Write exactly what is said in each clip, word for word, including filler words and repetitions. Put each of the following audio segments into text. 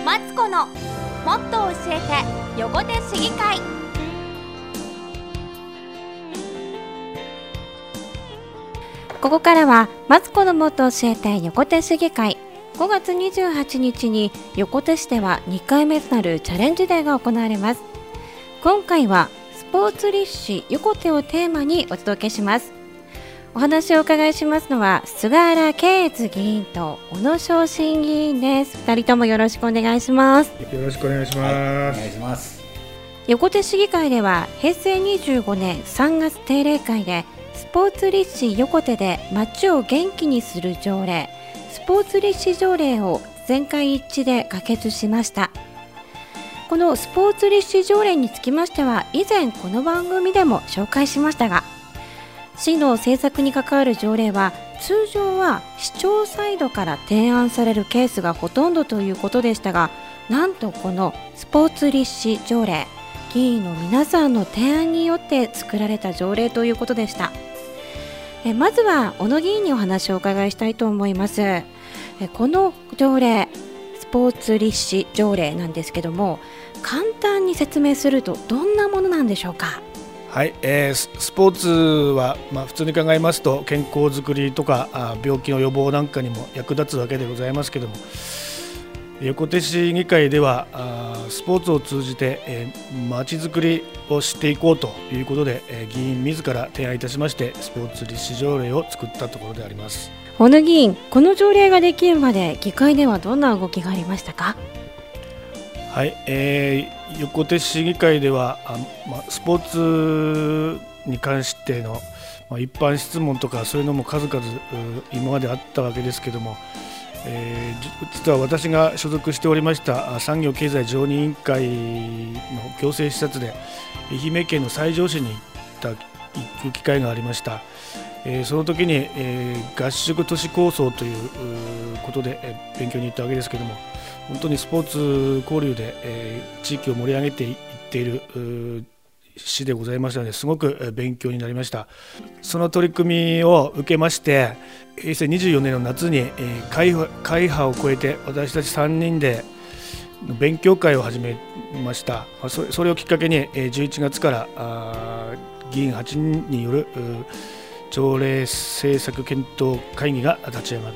マツコのもっと教えて横手市議会。ここからはマツコのもっと教えて横手市議会。ごがつにじゅうはちにちに横手市ではにかいめとなるチャレンジデーが行われます。今回はスポーツ立志横手をテーマにお届けします。お話をお伺いしますのは菅原圭越議員と小野正信議員です。ふたりともよろしくお願いします。 よろしくお願いします、はい、お願いします。 横手市議会ではへいせいにじゅうごねんさんがつ定例会でスポーツ立志横手で街を元気にする条例、スポーツ立志条例を全会一致で可決しました。このスポーツ立志条例につきましては以前この番組でも紹介しましたが、市の政策に関わる条例は通常は市長サイドから提案されるケースがほとんどということでしたが、なんとこのスポーツ立志条例、議員の皆さんの提案によって作られた条例ということでした。えまずは小野議員にお話をお伺いしたいと思います。えこの条例、スポーツ立志条例なんですけども、簡単に説明するとどんなものなんでしょうか。 はい、えー、スポーツは、まあ、普通に考えますと健康づくりとかあ病気の予防なんかにも役立つわけでございますけども、横手市議会ではあスポーツを通じて、えー、街づくりをしていこうということで、えー、議員自ら提案いたしましてスポーツ立志条例を作ったところであります。 小野議員、この条例ができるまで議会ではどんな動きがありましたか。 はい、えー、横手市議会ではあ、ま、スポーツに関しての、ま、一般質問とかそういうのも数々今まであったわけですけども、えー、実は私が所属しておりました産業経済常任委員会の行政視察で愛媛県の西条市に行った行く機会がありました。えー、その時に、えー、合宿都市構想ということで、えー、勉強に行ったわけですけども、本当にスポーツ交流で、えー、地域を盛り上げていっている市でございましたので、すごく勉強になりました。その取り組みを受けましてへいせいにじゅうよねんの夏に、えー、会派、会派を超えて私たちさんにんで勉強会を始めました。それ、それをきっかけに、えー、じゅういちがつからあ議員はちにんによる条例政策検討会議が立ち上がって、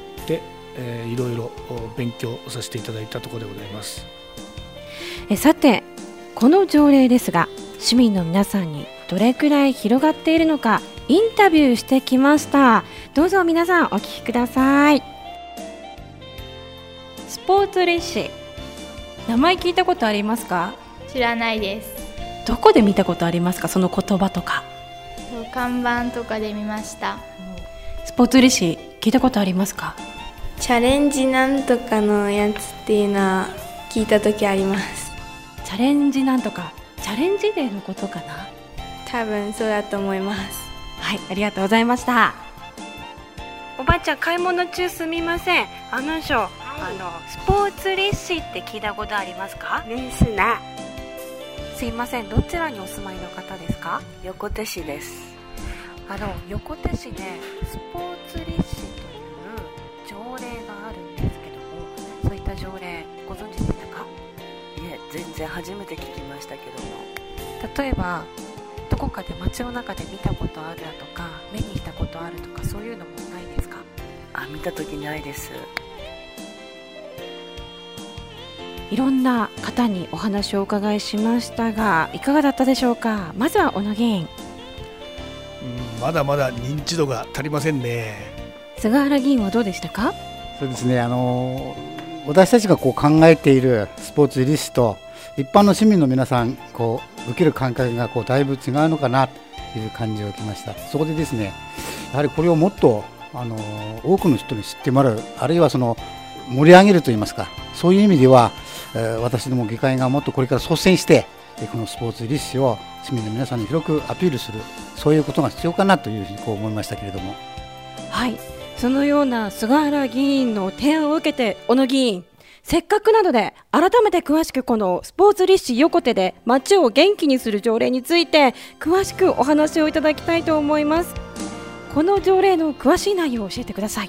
えー、いろいろ勉強させていただいたところでございます。 えさて、この条例ですが市民の皆さんにどれくらい広がっているのかインタビューしてきました。どうぞ皆さんお聞きください。スポーツ立志、名前聞いたことありますか。 知らないです。 どこで見たことありますか、その言葉とか。 看板とかで見ました。 スポーツ立志聞いたことありますか。 チャレンジなんとかのやつっていうのは聞いた時あります。 チャレンジなんとか、チャレンジデーのことかな。 多分そうだと思います。 はい、ありがとうございました。おばあちゃん、買い物中すみません。あの人、はい、あのスポーツ立志って聞いたことありますか。 ですな。 すいません、どちらにお住まいの方ですか。 横手市です。 あの横手市でスポーツ立志という条例があるんですけども、そういった条例ご存知でしたか。 いえ、全然初めて聞きましたけども。 例えばどこかで街の中で見たことあるだとか目にしたことあるとか、そういうのもないですか。 あ、見た時ないです。 いろんな方にお話をお伺いしましたが、いかがだったでしょうか。まずは小野議員。 うん、まだまだ認知度が足りませんね。 菅原議員はどうでしたか。 そうですね、あの私たちがこう考えているスポーツ立志と一般の市民の皆さんこう受ける感覚がこうだいぶ違うのかなという感じを受けました。そこでですね、やはりこれをもっとあの多くの人に知ってもらう、あるいはその盛り上げるといいますか、そういう意味では、えー、私ども議会がもっとこれから率先してこのスポーツ立志を市民の皆さんに広くアピールする、そういうことが必要かなというふうにこう思いましたけれども。 はい、そのような菅原議員の提案を受けて小野議員、せっかくなので改めて詳しくこのスポーツ立志横手で街を元気にする条例について詳しくお話をいただきたいと思います。この条例の詳しい内容を教えてください。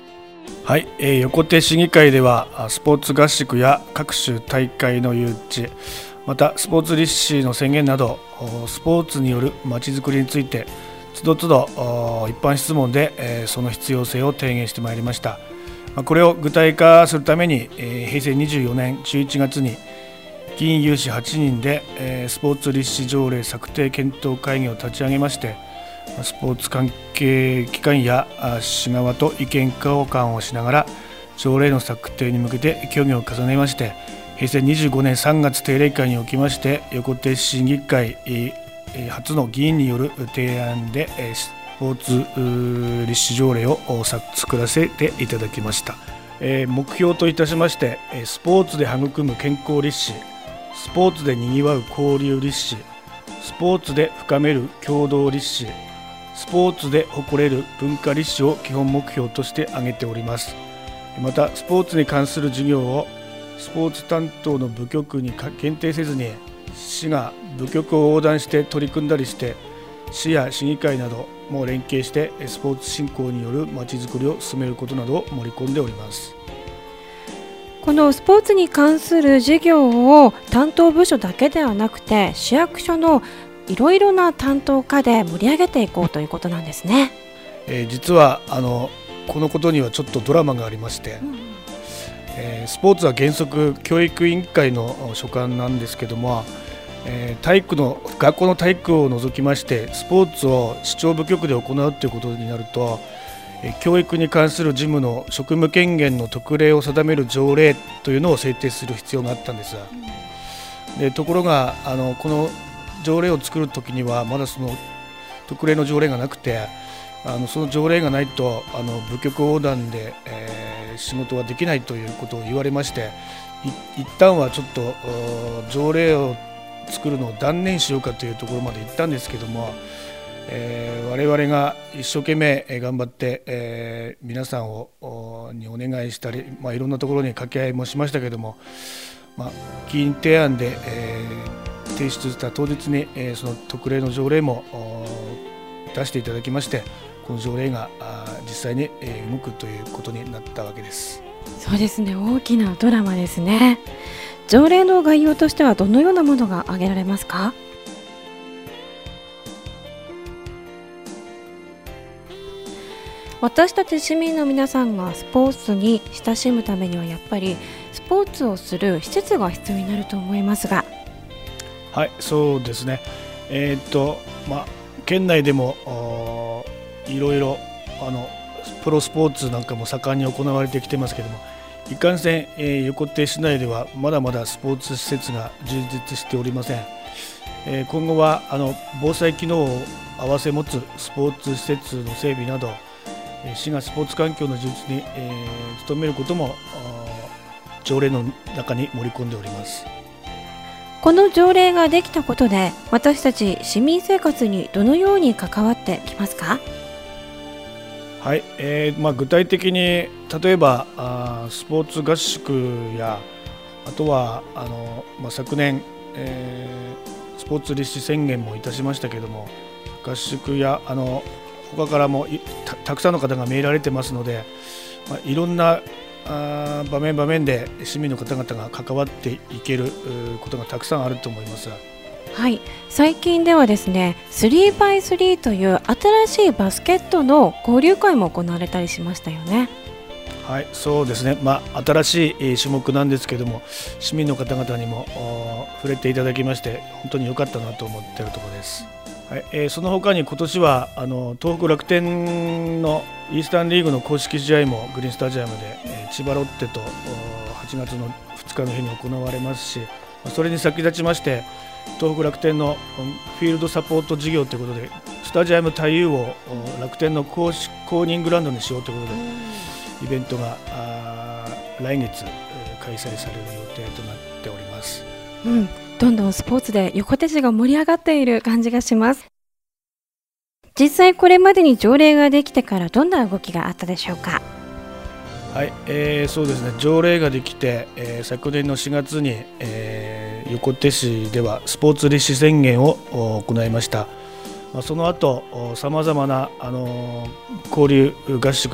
はい、えー、横手市議会ではスポーツ合宿や各種大会の誘致、またスポーツ立志の宣言などスポーツによるまちづくりについてつどつど一般質問で、えー、その必要性を提言してまいりました。これを具体化するために、えー、平成にじゅうよねんじゅういちがつに議員有志はちにんで、えー、スポーツ立志条例策定検討会議を立ち上げまして、スポーツ関係機関や市側と意見交換をしながら条例の策定に向けて協議を重ねまして、平成にじゅうごねんさんがつ定例会におきまして横手市議会初の議員による提案でスポーツ立志条例を作らせていただきました。目標といたしまして、スポーツで育む健康立志、スポーツでにぎわう交流立志、スポーツで深める共同立志、スポーツで誇れる文化立志を基本目標として挙げております。またスポーツに関する事業をスポーツ担当の部局に限定せずに、市が部局を横断して取り組んだりして、市や市議会なども連携してスポーツ振興によるまちづくりを進めることなどを盛り込んでおります。 このスポーツに関する事業を担当部署だけではなくて、市役所のいろいろな担当課で盛り上げていこうということなんですね。 えー、実はあのこのことにはちょっとドラマがありまして、うんえー、スポーツは原則教育委員会の所管なんですけども、えー、体育の学校の体育を除きましてスポーツを市長部局で行うということになると、えー、教育に関する事務の職務権限の特例を定める条例というのを制定する必要があったんです。でところがあのこの条例を作るときにはまだその特例の条例がなくて、あのその条例がないとあの部局横断で、えー、仕事ができないということを言われまして、い一旦はちょっと条例を作るのを断念しようかというところまで行ったんですけども、えー、我々が一生懸命頑張って、えー、皆さんをにお願いしたり、まあ、いろんなところに掛け合いもしましたけども、まあ、議員提案で、えー提出した当日に、えー、その特例の条例も出していただきまして、この条例が実際に、えー、動くということになったわけです。 そうですね、大きなドラマですね。条例の概要としてはどのようなものが挙げられますか？私たち市民の皆さんがスポーツに親しむためにはやっぱりスポーツをする施設が必要になると思いますが。 はい、そうですね。えー、っとまあ県内でもいろいろあのプロスポーツなんかも盛んに行われてきてますけども、いかんせん、えー、横手市内ではまだまだスポーツ施設が充実しておりません。えー、今後はあの防災機能を併せ持つスポーツ施設の整備など、えー、市がスポーツ環境の充実に、えー、努めることも条例の中に盛り込んでおります。 この条例ができたことで私たち市民生活にどのように関わってきますか？ はい、えーまあ、具体的に例えばあスポーツ合宿やあとはあの、まあ、昨年、えー、スポーツ立志宣言もいたしましたけれども、合宿やあの他からも た, たくさんの方がメールられてますので、まあ、いろんなあ場面場面で市民の方々が関わっていけることがたくさんあると思います。 はい、最近ではですね スリーバイスリー という新しいバスケットの交流会も行われたりしましたよね。 はい、そうですね、まあ、新しい種目なんですけども、市民の方々にも触れていただきまして本当に良かったなと思っているところです。はいえー、その他に今年はあの東北楽天のイースタンリーグの公式試合もグリーンスタジアムで、えー、千葉ロッテとはちがつのふつかの日に行われますし、それに先立ちまして東北楽天のフィールドサポート事業ということでスタジアム太遊を楽天の公式公認グラウンドにしようということでイベントが来月開催される予定となっております。 うん、どんどんスポーツで横手市が盛り上がっている感じがします。実際これまでに条例ができてからどんな動きがあったでしょうか？ はい、えー、そうですね、条例ができて、えー、昨年のしがつに、えー、横手市ではスポーツ立志宣言を行いました。まあ、その後さまざまな、あのー、交流合宿やら、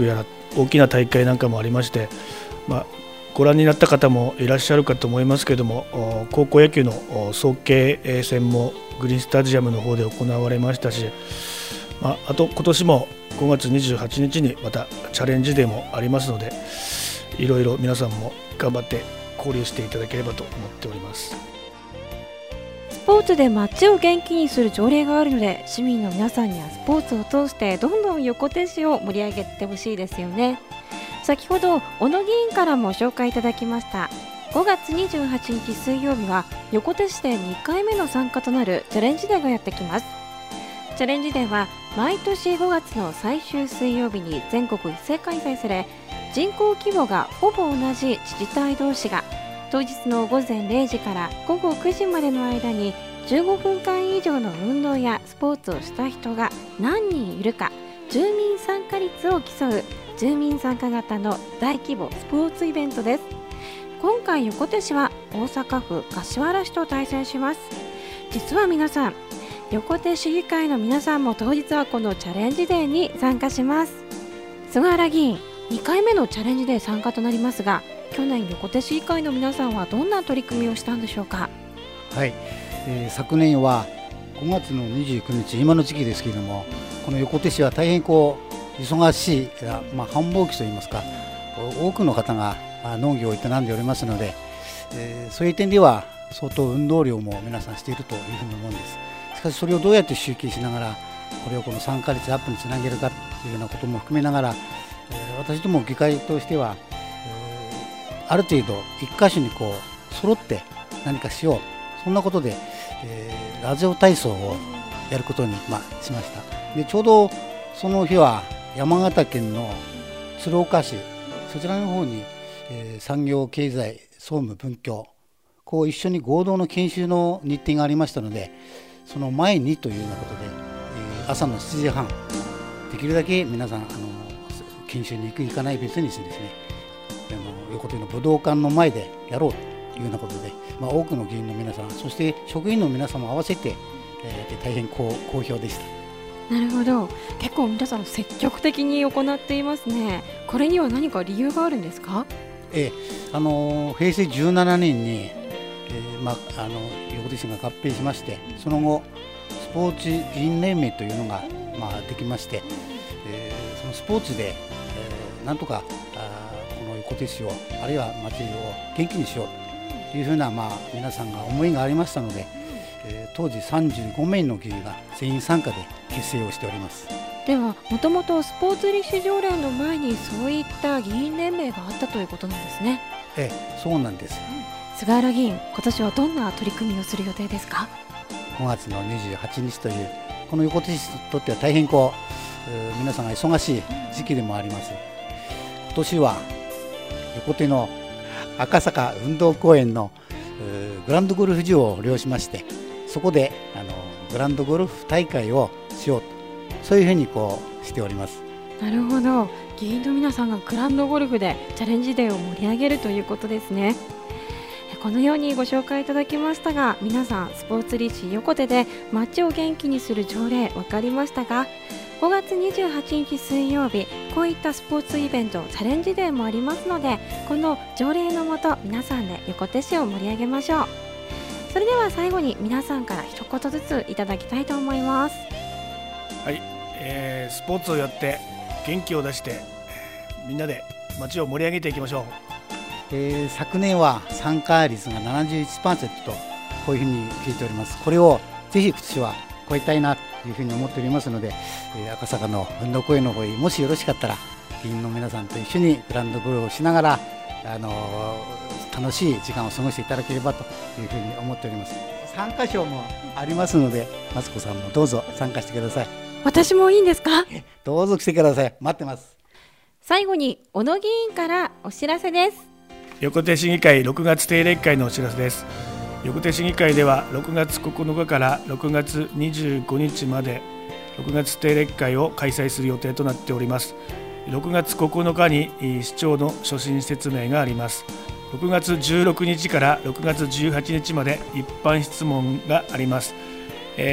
大きな大会なんかもありまして、まあ、ご覧になった方もいらっしゃるかと思いますけれども、高校野球の早慶戦もグリーンスタジアムの方で行われましたし、まあ、あと今年もごがつにじゅうはちにちにまたチャレンジデーもありますので、いろいろ皆さんも頑張って交流していただければと思っております。 スポーツで街を元気にする条例があるので、市民の皆さんにはスポーツを通してどんどん横手市を盛り上げてほしいですよね。先ほど小野議員からも紹介いただきましたごがつにじゅうはちにち水曜日は横手市でにかいめの参加となるチャレンジデーがやってきます。チャレンジデーは毎年ごがつの最終水曜日に全国一斉開催され、人口規模がほぼ同じ自治体同士が当日のごぜんれいじからごごくじまでの間にじゅうごふんかん以上の運動やスポーツをした人が何人いるか、住民参加率を競う住民参加型の大規模スポーツイベントです。今回横手市は大阪府柏原市と対戦します。実は皆さん、横手市議会の皆さんも当日はこのチャレンジデーに参加します。菅原議員、にかいめのチャレンジデー参加となりますが、去年横手市議会の皆さんはどんな取り組みをしたんでしょうか。 はい、えー、昨年はごがつのにじゅうくにち、今の時期ですけれども、この横手市は大変こう忙しい、まあ、繁忙期といいますか、多くの方が農業を営んでおりますので、えー、そういう点では相当運動量も皆さんしているというふうに思うんです。しかしそれをどうやって集計しながら、これをこの参加率アップにつなげるかというようなことも含めながら、えー、私ども議会としては、えー、ある程度一箇所にこう揃って何かしよう、そんなことで、えー、ラジオ体操をやることに、まあ、しました。でちょうどその日は山形県の鶴岡市、そちらの方に、えー、産業経済総務文教、こう一緒に合同の研修の日程がありましたので、その前にというようなことで、えー、朝のしちじはん、できるだけ皆さんあの研修に行く行かない別にしてですね、あの横手の武道館の前でやろうというようなことで、まあ、多くの議員の皆さん、そして職員の皆様合わせて、えー、大変好好評でした。 なるほど、結構皆さん積極的に行っていますね。これには何か理由があるんですか。 えー、あの平成じゅうななねんに、えーまあ、あの横手市が合併しまして、その後スポーツ議員連盟というのが、まあ、できまして、えー、そのスポーツで、えー、なんとかあこの横手市を、あるいは町を元気にしようというふうな、まあ、皆さんが思いがありましたので、えー、当時さんじゅうごめいの議員が全員参加で結成をしております。 ではもともとスポーツ立志条例の前にそういった議員連盟があったということなんですね。 ええ、そうなんです、 うん、菅原議員、今年はどんな取り組みをする予定ですか。 ごがつのにじゅうはちにちというこの横手市にとっては大変こう皆さんが忙しい時期でもあります。今年は横手の赤坂運動公園のグランドゴルフ場を利用しまして、そこであのグランドゴルフ大会をしようと、そういうふうにこうしております。 なるほど、議員の皆さんがグランドゴルフでチャレンジデーを盛り上げるということですね。このようにご紹介いただきましたが、皆さんスポーツ立志横手で街を元気にする条例分かりましたか。ごがつにじゅうはちにち水曜日、こういったスポーツイベントチャレンジデーもありますので、この条例のもと皆さんで横手市を盛り上げましょう。それでは最後に皆さんから一言ずついただきたいと思います。 はい、えー、スポーツをやって元気を出してみんなで街を盛り上げていきましょう。 えー、昨年は参加率が ななじゅういちパーセント とこういうふうに聞いております。これをぜひ今年は超えたいなというふうに思っておりますので、えー、赤坂の運動公園の方にもしよろしかったら議員の皆さんと一緒にグランドゴルフをしながら、あのー、楽しい時間を過ごしていただければというふうに思っております。参加賞もありますので、マツコさんもどうぞ参加してください。 私もいいんですか。 どうぞ来てください、待ってます。 最後に小野議員からお知らせです。 横手市議会ろくがつ定例会のお知らせです。横手市議会ではろくがつここのかからろくがつにじゅうごにちまでろくがつ定例会を開催する予定となっております。ろくがつここのかに市長の所信説明があります。ろくがつじゅうろくにちからろくがつじゅうはちにちまで一般質問があります。えー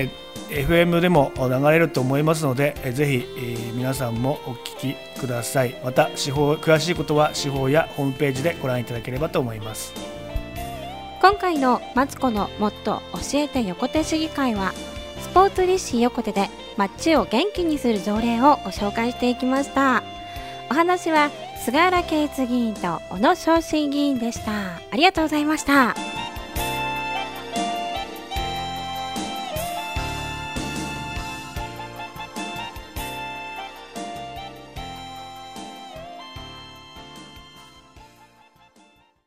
エフエム でも流れると思いますので、えー、ぜひ、えー、皆さんもお聞きください。また司法詳しいことは司法やホームページでご覧いただければと思います。 今回のマツコのもっと教えて横手市議会は、スポーツ立志横手で街を元気にする条例をご紹介していきました。お話は菅原圭一議員と小野昇進議員でした。ありがとうございました。